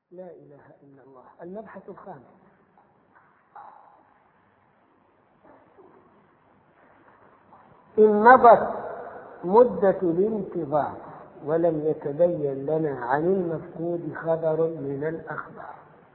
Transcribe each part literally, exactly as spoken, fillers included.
لا إله إلا الله. المبحث الخامس: إن مضت مدة الانتظار ولم يتبين لنا عن المفقود خبر من الأخبار.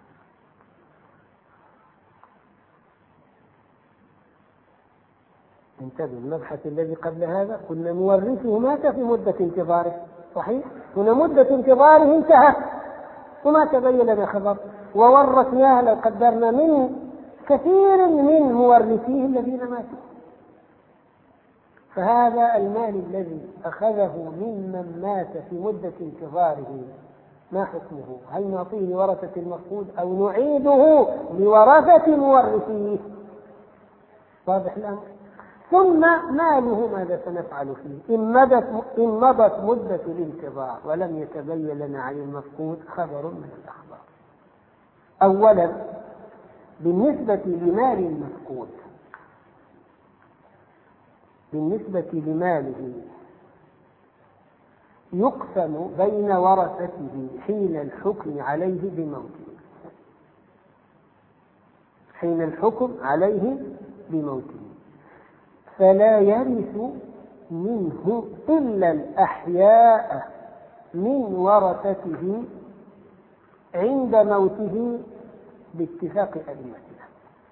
انتبه، المبحث الذي قبل هذا قلنا مورثه مات في مدة انتظاره، صحيح؟ هنا مدة انتظاره انتهت وما تبين لنا خبر، وورثناه لو قدرنا من كثير من مورثيه الذين ماتوا. فهذا المال الذي أخذه ممن مات في مدة انتظاره ما حكمه؟ هل نعطيه لورثة المفقود أو نعيده لورثة مورثيه؟ واضح الأمر. ثم ماله ماذا سنفعل فيه إن مضت إن مضت مدة الانتظار ولم يتبين لنا عن المفقود خبر من الأخبار؟ أولا، بالنسبة لمال المفقود، بالنسبة لماله يقسم بين ورثته حين الحكم عليه بموته، حين الحكم عليه بموته، فلا يرث منه إلا الأحياء من ورثته عند موته باتفاق أئمتنا.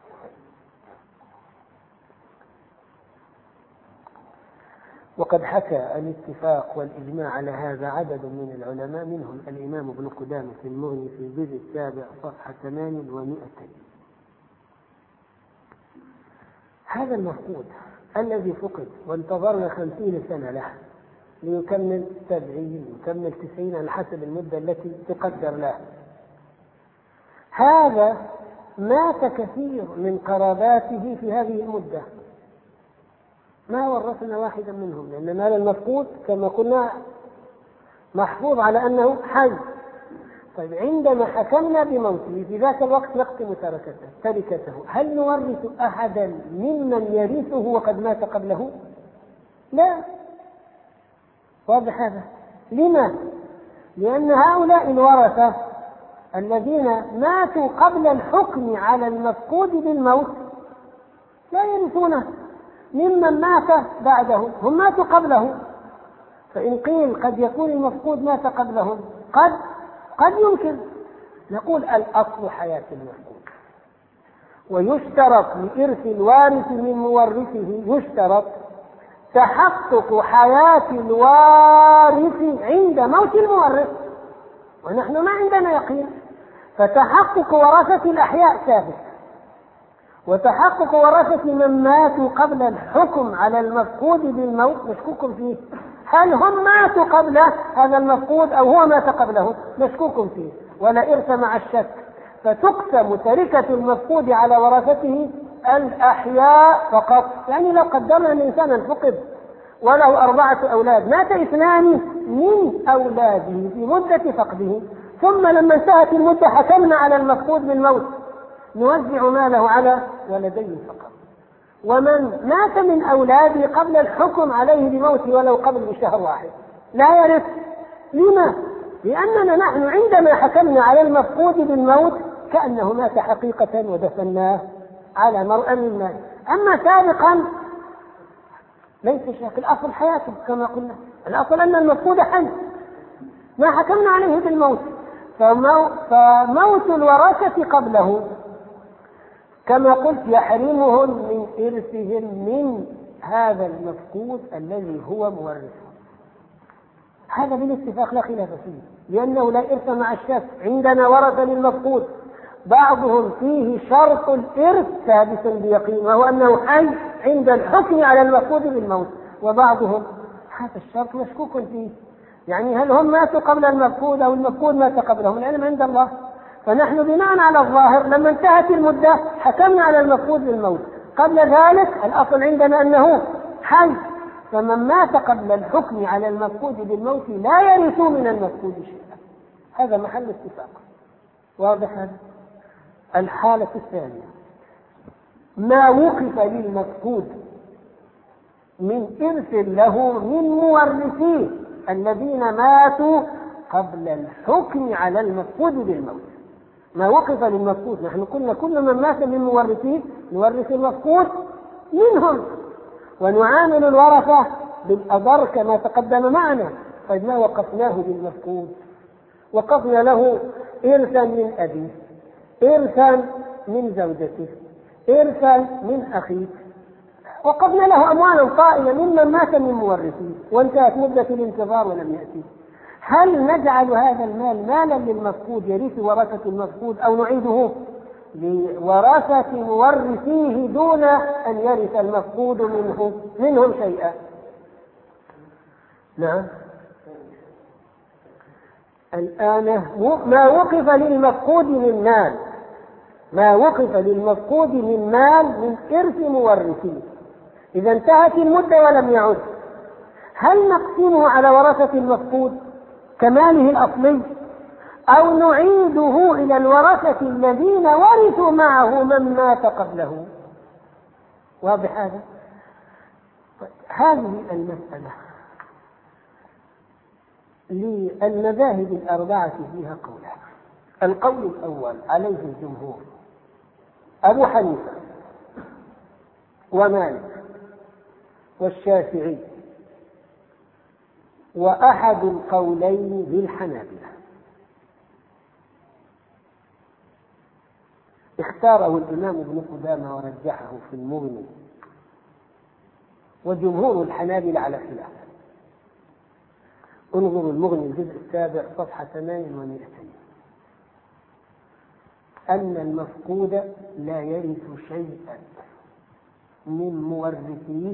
وقد حكى الاتفاق والإجماع على هذا عدد من العلماء، منهم الإمام ابن قدامة في المغني في الجزء السابع صفحة ثمان ومائتين. هذا المفقود الذي فقد وانتظرنا خمسين سنة له ليكمل سبعين يكمل تسعين على حسب المدة التي تقدر له، هذا مات كثير من قراباته في هذه المدة، ما ورثنا واحدا منهم، لأن مال المفقود كما قلنا محفوظ على أنه حي. طيب، عندما حكمنا بموته في ذاك الوقت نقسم تركته تركته هل نورث أحدا ممن يرثه وقد مات قبله؟ لا. واضح هذا؟ لما؟ لأن هؤلاء الورثة الذين ماتوا قبل الحكم على المفقود بالموت لا يرثونه ممن مات بعده، هم ماتوا قبله. فإن قيل قد يكون المفقود مات قبلهم، قد قد يمكن، نقول الأصل حياة المفقود، ويشترط لإرث الوارث من مورثه يشترط تحقق حياة الوارث عند موت المورث، ونحن ما عندنا يقين، فتحقق ورثة الأحياء ثابت، وتحقق ورثة من ماتوا قبل الحكم على المفقود بالموت مشكوك فيه. هل هم ماتوا قبل هذا المفقود أو هو مات قبله؟ مشكوك فيه، ولا إرث مع الشك، فتقسم تركة المفقود على ورثته الأحياء فقط. يعني لو قدرنا أن إنسانا فقد وله أربعة أولاد، مات اثنان من أولاده في مدة فقده، ثم لما انتهت المدة حكمنا على المفقود بالموت، نوزع ماله على ولديه فقط. ومن مات من أولاده قبل الحكم عليه بموته ولو قبل بشهر واحد لا يرث. لما؟ لأننا نحن عندما حكمنا على المفقود بالموت كأنه مات حقيقة ودفناه على مرأى المال. أما سابقا ليس شك، الأصل حياته كما قلنا، الأصل أن المفقود حي، ما حكمنا عليه بالموت، فمو... فموت الورثة قبله كما قلت يحرمهم من إرثهم من هذا المفقود الذي هو مورثه. هذا بالاتفاق لا خلاف فيه، لأنه لا إرث مع الشك. عندنا ورثة للمفقود بعضهم فيه شرط الإرث ثابت بيقين، وهو أنه حي عند الحكم على المفقود بالموت، وبعضهم هذا الشرط مشكوك فيه، يعني هل هم ماتوا قبل المفقود أو المفقود مات قبلهم؟ العلم عند الله. فنحن بناء على الظاهر لما انتهت المدة حكمنا على المفقود بالموت، قبل ذلك الأصل عندنا أنه حي، فمن مات قبل الحكم على المفقود بالموت لا يرث من المفقود شيئا. هذا محل اتفاق. واضح هذا؟ الحالة الثانية، ما وقف للمفقود من إرث له من مورثيه الذين ماتوا قبل الحكم على المفقود بالموت. ما وقف للمفقود، نحن قلنا كل من مات من مورثيه نورث المفقود منهم، ونعامل الورثة بالأضر كما تقدم معنا. طيب ما وقفناه بالمفقود؟ وقفنا له إرثا من أبيه، إرثا من زوجته، إرثا من أخيه، وقفنا له أموالا طائلة ممن مات من مورثيه وانتهت مدة الانتظار ولم يأتي. هل نجعل هذا المال مالا للمفقود يرث ورثة المفقود، أو نعيده لورثة مورثيه دون أن يرث المفقود منه منهم شيئا؟ نعم. الآن ما وقف للمفقود من مال، ما وقف للمفقود من مال من إرث مورثيه، إذا انتهت المدة ولم يعد، هل نقسمه على ورثة المفقود كماله الأصلي، أو نعيده إلى الورثة الذين ورثوا معه من مات قبله؟ واضح هذا؟ هذه المسألة للمذاهب الأربعة فيها قولان. القول الأول عليه الجمهور، أبو حنيفة ومالك والشافعي، وأحد القولين للحنابلة. اختاره الإمام ابن قدامة ورجحه في المغني، وجمهور الحنابلة على خلافه. انظروا المغني الجزء السابع صفحة ثمان ومئتين. أن المفقود لا يرث شيئا من مورثيه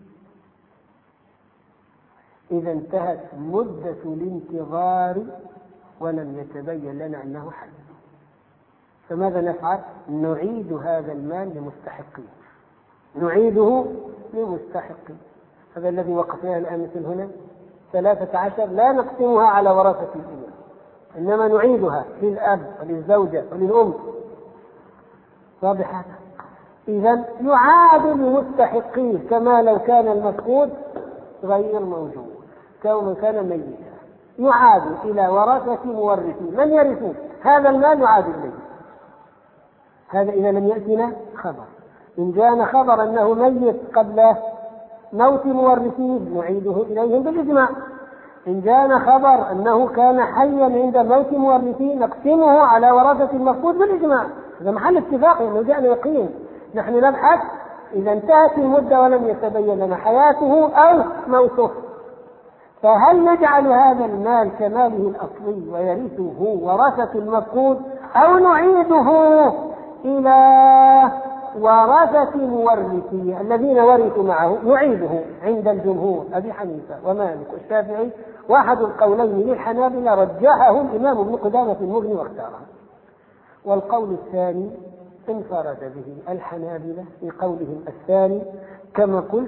إذا انتهت مدة الانتظار ولم يتبين لنا أنه حي. فماذا نفعل؟ نعيد هذا المال لمستحقيه، نعيده لمستحقيه. هذا الذي وقفناه الآن مثل هنا ثلاثة عشر لا نقسمها على ورثة الإمام، إنما نعيدها للأب وللزوجة وللأم. واضح هذا؟ إذن يعاد لمستحقيه كما لو كان المفقود غير موجود، كما كان ميتا، يعاد إلى ورثة مورثين من يرثون هذا المال، يعاد إليه. هذا إذا لم يأتنا خبر. إن جاءنا خبر أنه ميت قبل موت مورثيه نعيده إليهم بالإجماع. إن جاءنا خبر أنه كان حيا عند موت مورثيه نقسمه على ورثة المفقود بالإجماع. هذا محل اتفاق، إنه جاءنا يقين. نحن نبحث إذا انتهت المدة ولم يتبين لنا حياته أو موته، فهل نجعل هذا المال كماله الأصلي ويرثه ورثة المفقود، أو نعيده إلى ورثة مورثيه الذين ورثوا معه؟ نعيده عند الجمهور أبي حنيفة ومالك والشافعي، واحد القولين للحنابلة رجحه الإمام ابن قدامة في المغني واختاره. والقول الثاني انفرد به الحنابلة في قولهم الثاني، كما قلت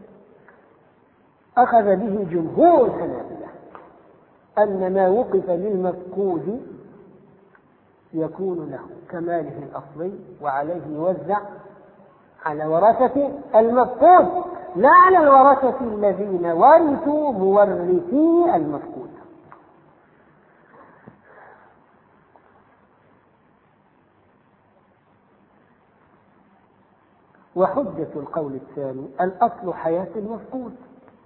أخذ به جمهور الحنابلة، أن ما وقف للمفقود يكون له كماله الأصلي وعليه يوزع على ورثة المفقود لا على الورثة الذين ورثوا مورثي المفقود. وحجة القول الثاني الأصل حياة المفقود،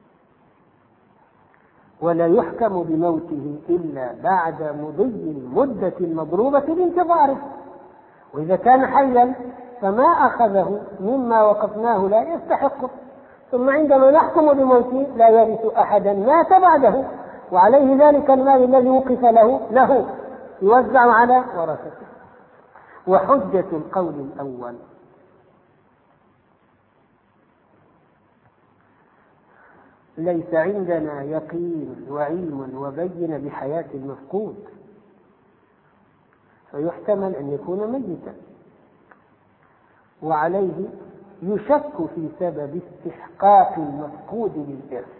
ولا يحكم بموته إلا بعد مضي المدة المضروبة لانتظاره. وإذا كان حيا فما أخذه مما وقفناه لا يستحقه، ثم عندما نحكم بموته لا يرث أحدا مات بعده، وعليه ذلك المال الذي وقف له له يوزع على ورثته. وحجة القول الأول ليس عندنا يقين وعلم وبين بحياة المفقود، فيحتمل أن يكون ميتا، وعليه يشك في سبب استحقاق المفقود للإرث،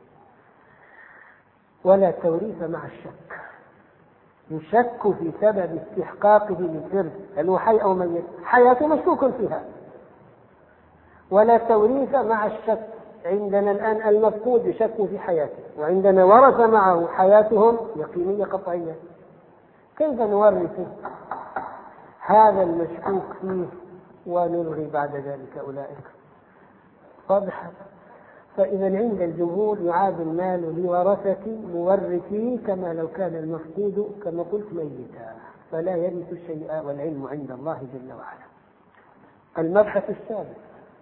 ولا توريث مع الشك. يشك في سبب استحقاقه للإرث، هل هو حي أو ميت؟ حياته مشكوك فيها، ولا توريث مع الشك. عندنا الآن المفقود يشك في حياته، وعندنا ورث معه حياتهم يقينية قطعية. كيف نورث هذا المشكوك فيه ونلغي بعد ذلك أولئك؟ واضح. فإذا عند الجمهور يعاد المال لورثة مورثيه كما لو كان المفقود كما قلت ميتا، فلا يرث الشيء والعلم عند الله جل وعلا. المبحث السابع: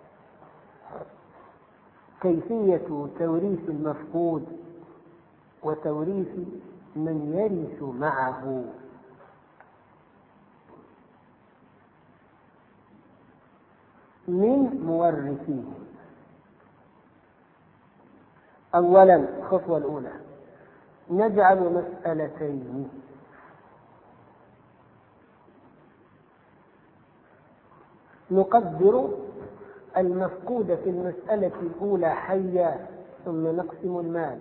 كيفية توريث المفقود وتوريث من يرث معه. من مورثيه. أولا الخطوة الأولى: نجعل مسألتين. نقدر المفقود في المسألة الأولى حيا ثم نقسم المال،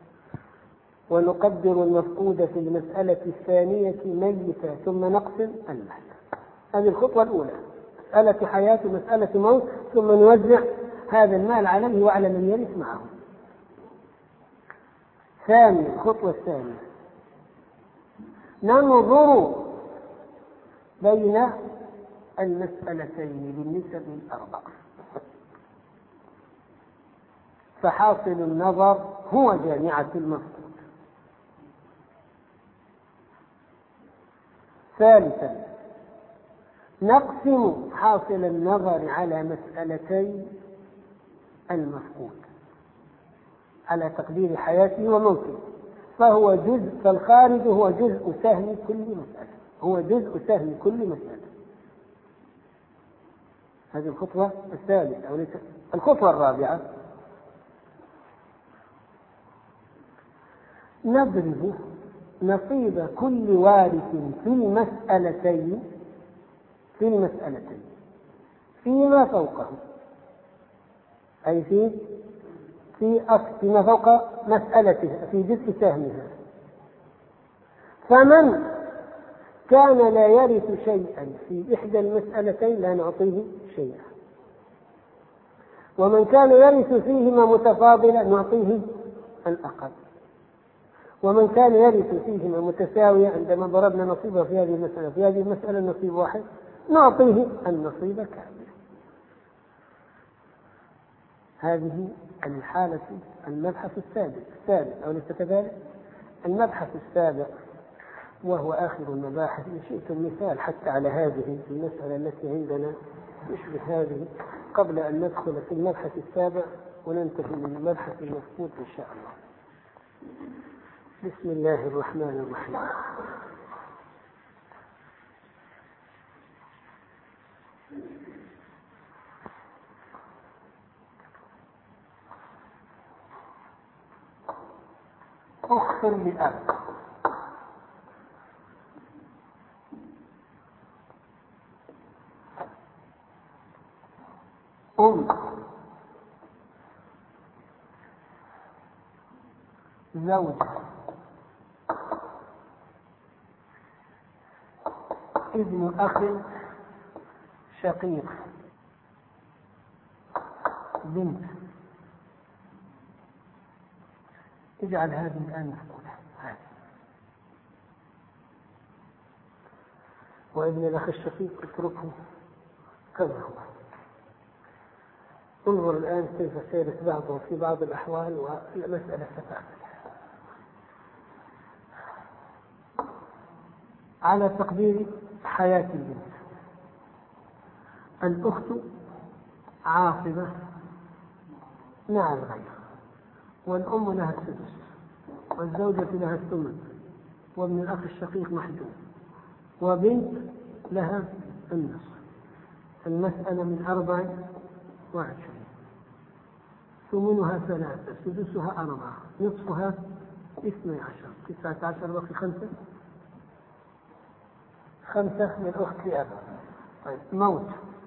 ونقدر المفقود في المسألة الثانية ميتا ثم نقسم المال. هذه الخطوة الأولى: مسألة حياة ومسألة موت، ثم نوزع هذا المال عليه وعلى من يرث معه. ثاني الخطوة الثانية: ننظر بين المسألتين بالنسب الأربع، فحاصل النظر هو جامعة المفقود. ثالثا: نقسم حاصل النظر على مسألتي المفقود على تقدير حياته وموته، فهو جزء، فالخارج هو جزء سهم كل مسألة، هو جزء سهم كل مسألة. هذه الخطوة الثالثة أو الخطوة الرابعة: نضرب نصيب كل وارث في المسألتين في المسألتين فيما فوقه، أي في في فيما فوق مسألتها، في جزء سهمها. فمن كان لا يرث شيئا في إحدى المسألتين لا نعطيه شيئا، ومن كان يرث فيهما متفاضلا نعطيه الأقل، ومن كان يرث فيهما متساوية عندما ضربنا نصيبه في هذه المسألة في هذه المسألة نصيب واحد نعطيه النصيب كامل. هذه الحالة المبحث السادس السادس أو ليس كذلك؟ المبحث السابع وهو آخر المباحث، إن شئتم مثال حتى على هذه المسألة التي عندنا تشبه هذه قبل أن ندخل في المبحث السابع وننتهي من المبحث المفقود إن شاء الله. بسم الله الرحمن الرحيم. أخت لأب أم زوج ابن أخ شقيق بنت. اجعل هذه الآن مفقودة، هذه وابن الأخ الشقيق اتركه كما هو. انظر الآن كيف سيرت بعضه في بعض الأحوال والمسألة ستعمل على تقدير حياة البنت. الأخت عاصبة مع الغير، والأم لها السدس، والزوجة لها الثمن، وابن الأخ الشقيق محجوب، وبنت لها النصف. المسألة من أربع وعشرين، ثمنها ثلاثة، سدسها أربعة، نصفها اثني عشر، تسعة عشر، بقي خمسة خمسة من أخت لأب. طيب موت،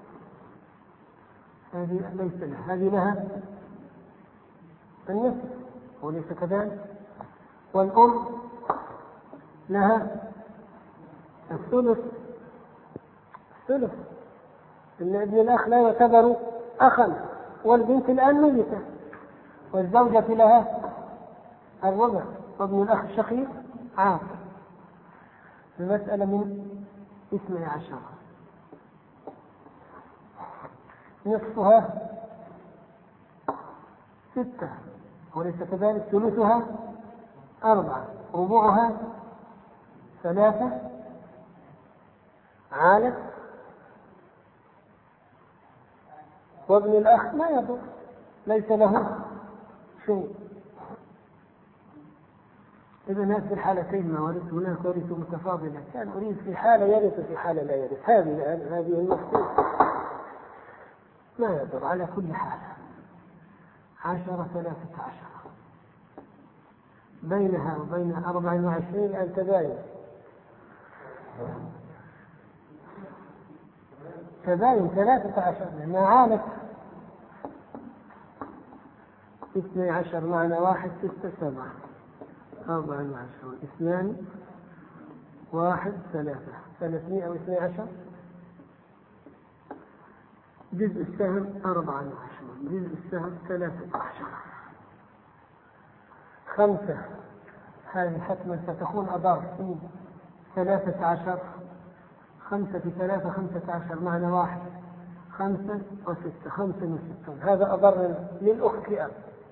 هذه ليس لها، هذه لها النصف وليس كذلك، والأم لها الثلث. الثلث إن ابن الأخ لا يعتبر أخا، والبنت الآن ميتة، والزوجة لها الربع، وابن الأخ الشقيق عاصر. المسألة من اثني عشر، نصفها ستة وليس كذلك، ثلثها أربعة، ربعها ثلاثة، عالة، وابن الأخ لا يضر، ليس له شيء. إذن هذه الحالتين موارث، هناك ورث متفاضلة، كان أريد في حالة يرث في حالة لا يرث، هذه هذه المفروض ما يضر. على كل حال عشرة ثلاثة عشر بينها وبين أربع وعشرين الآن تباين، تباين ثلاثة عشر، لأنها عالت اثني عشر معنا واحد ستة سبعة، أربع وعشرون اثنان واحد ثلاثة، ثلاثمائة واثني عشر. جزء السهم أربعة وعشرون، جزء السهم ثلاثة عشر. خمسة، هذه حتما ستكون أضاف ثلاثة عشر، خمسة في ثلاثة خمسة عشر معنا واحد، خمسة وستة، خمسة وستون. هذا أضر للأخت لأب،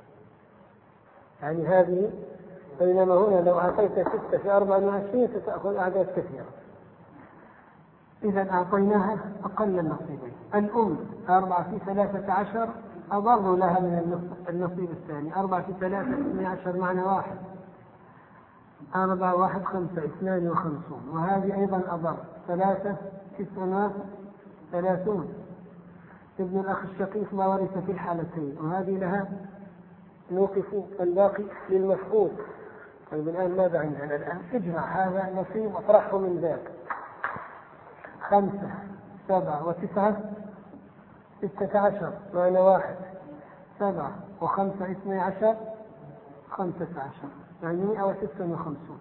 يعني هذه، بينما هنا لو أعطيت ستة في أربعة وعشرين ستأخذ أعداد كثيرة. إذا أعطيناها أقل النصيبين. الأم أربعة في ثلاثة عشر أضر لها من النصيب الثاني، أربعة في ثلاثة اثني عشر معنا واحد، أربعة واحد خمسة، اثنان وخمسون، وهذه أيضا أضر، ثلاثة تسعة ثلاثون. ابن الأخ الشقيق ما ورث في الحالتين، وهذه لها نوقف الباقي للمفقود. طيب الآن ماذا عندنا الآن؟ اجمع هذا نصيب واطرحه من ذاك. خمسة سبعة وتسعة ستة عشر معنا واحد، سبعة وخمسة اثني عشر خمسة عشر، يعني مئة وستة وخمسون.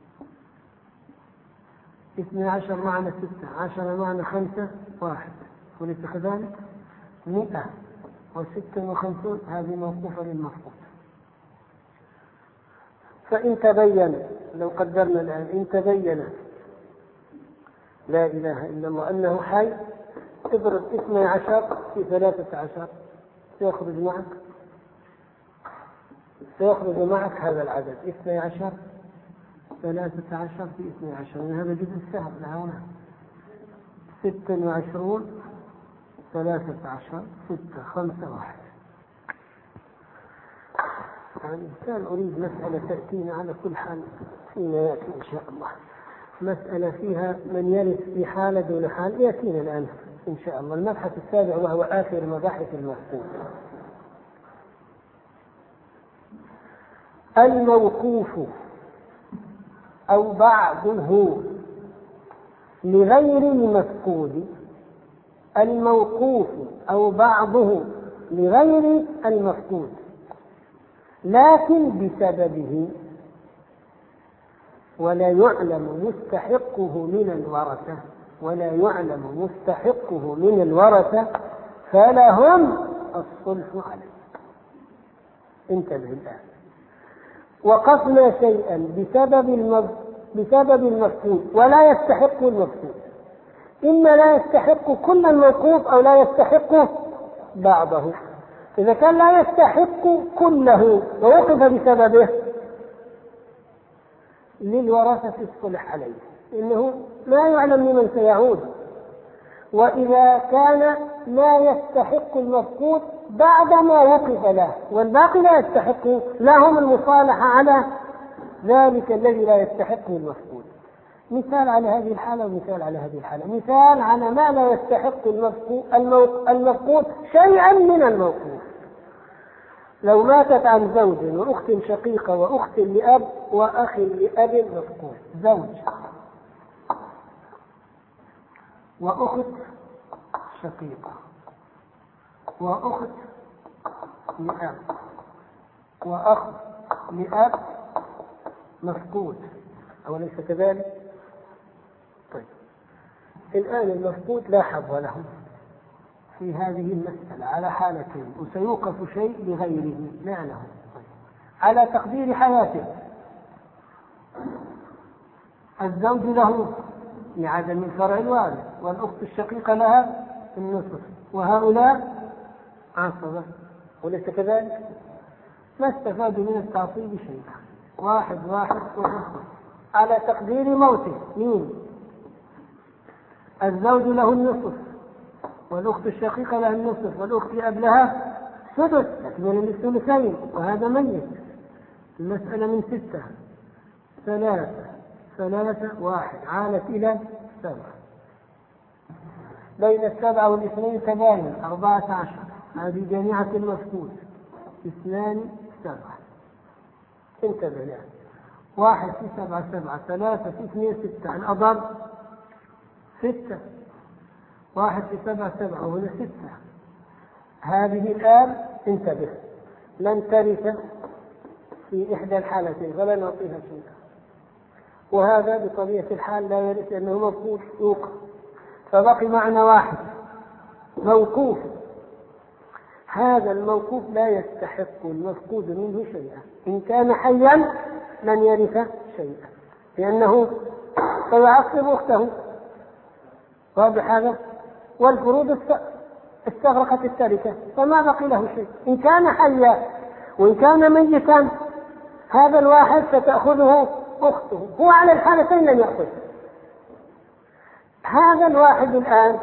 اثني عشر معنا ستة، عشر معنا خمسة واحد، وليس كذلك؟ مئة وستة وخمسون، هذه موقوفة للمفقود. فإن تبين، لو قدرنا الآن إن تبين لا إله إلا الله أنه حي، اضرب اثني عشر في ثلاثة عشر، سيخرج معك سيخرج معك هذا العدد، اثني عشر ثلاثة عشر في اثني عشر، يعني هذا جزء السهم هنا، ستة وعشرون ثلاثة عشر ستة خمسة واحد. يعني كان أريد مسألة تأتينا على كل حال فيما يأتي إن شاء الله، مسألة فيها من يرث في حالة دون حال، يأتينا الآن إن شاء الله. المبحث السابع وهو آخر مباحث المفقود، الموقوف أو بعضه لغير المفقود، الموقوف أو بعضه لغير المفقود لكن بسببه، ولا يعلم مستحقه من الورثة، ولا يعلم مستحقه من الورثة فلهم الصلح عليه. انتبه الآن، وقفنا شيئا بسبب المف... بسبب المفقود ولا يستحق المفقود، إما لا يستحق كل الموقوف أو لا يستحق بعضه. إذا كان لا يستحق كله ووقف بسببه للورثة الصلح عليه، إنه لا يعلم لمن سيعود. وإذا كان لا يستحق المفقود بعدما وقف له والباقي لا يستحق، لهم المصالحة على ذلك الذي لا يستحق المفقود. مثال على هذه الحالة ومثال على هذه الحالة. مثال على ما لا يستحق المفقود شيئا من الموقوف، لو ماتت عن زوج وأخت شقيقة وأخت لأب وأخ لأب مفقود، زوج وأخت شقيقة وأخت لأب وأخ لأب مفقود، أوليس كذلك؟ طيب الآن المفقود لا حظ له في هذه المسألة على حالتين، وسيوقف شيء لغيره لا له. على تقدير حياته الزوج له لعدم الفرع الوارث، والأخت الشقيقة لها النصف، وهؤلاء عصبة، وليس كذلك؟ ما استفادوا من التعصيب شيئا. واحد واحد وحصة. على تقدير موته مين؟ الزوج له النصف، والأخت الشقيقة لها النصف، والأخت أب لها سدس تكمل الثلثين، وهذا ميت. المسألة من ستة ثلاثة ثلاثة واحد عالت إلى سبعة. بين السبعة والاثنين تباين أربعة عشر. هذه جميعة المفقود اثنان سبعة. انتبه يعني واحد في سبعة سبعة، ثلاثة في اثنين ستة، الأضر ستة، واحد في سبعة سبعة وهنا ستة. هذه الآن انتبه لن ترث في إحدى الحالتين فلا نعطيها شيئا، وهذا بطبيعة الحال لا يرث لأنه موقوف يوقف. فبقي معنا واحد موقوف. هذا الموقوف لا يستحق المفقود منه شيئا، إن كان حيا لن يرث شيئا لأنه سيعصب أخته. واضح هذا؟ والفروض استغرقت التركة فما بقي له شيء. إن كان حيا وإن كان ميتا هذا الواحد ستأخذه أخته، هو على الحالتين لن يأخذ. هذا الواحد الآن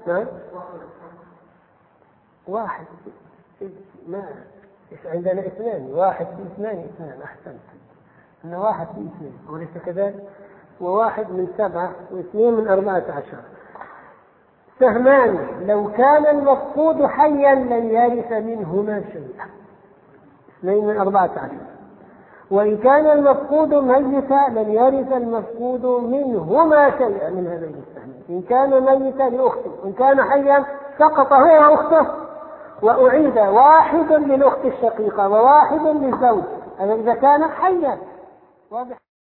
واحد ما عندنا اثنان، واحد في اثنان اثنان. أحسنت أن واحد في اثنين وليس كذلك، وواحد من سبعة واثنين من أربعة عشر. سهمان لو كان المفقود حيا لن يرث منهما شيئا، اثنين من أربعة عشر. وإن كان المفقود ميتا لن يرث المفقود منهما شيئا من هذين السهمين. إن كان ميتا لأخته، وإن كان حيا سقط هو وأخته، وأعيد واحد للأخت الشقيقة وواحد للزوج، هذا إذا كان حيا. واضح؟